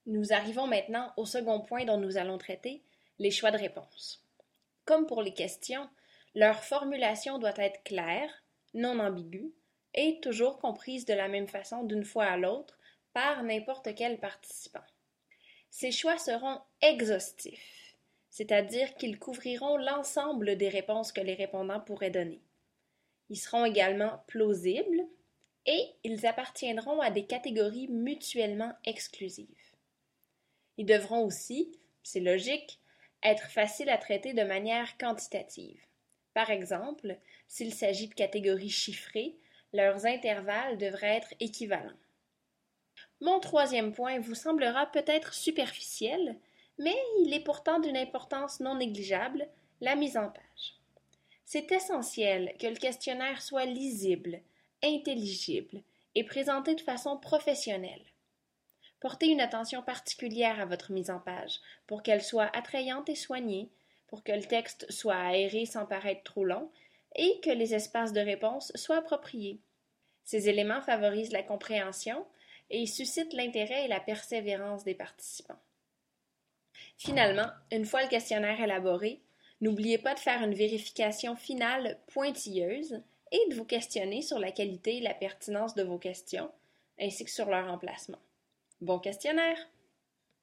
Nous arrivons maintenant au second point dont nous allons traiter, les choix de réponse. Comme pour les questions, leur formulation doit être claire, non ambiguë, et toujours comprise de la même façon d'une fois à l'autre par n'importe quel participant. Ces choix seront exhaustifs, c'est-à-dire qu'ils couvriront l'ensemble des réponses que les répondants pourraient donner. Ils seront également plausibles et ils appartiendront à des catégories mutuellement exclusives. Ils devront aussi, c'est logique, être faciles à traiter de manière quantitative. Par exemple, s'il s'agit de catégories chiffrées, leurs intervalles devraient être équivalents. Mon troisième point vous semblera peut-être superficiel, mais il est pourtant d'une importance non négligeable, la mise en page. C'est essentiel que le questionnaire soit lisible, intelligible et présenté de façon professionnelle. Portez une attention particulière à votre mise en page pour qu'elle soit attrayante et soignée, pour que le texte soit aéré sans paraître trop long et que les espaces de réponse soient appropriés. Ces éléments favorisent la compréhension et suscitent l'intérêt et la persévérance des participants. Finalement, une fois le questionnaire élaboré, n'oubliez pas de faire une vérification finale pointilleuse et de vous questionner sur la qualité et la pertinence de vos questions, ainsi que sur leur emplacement. Bon questionnaire!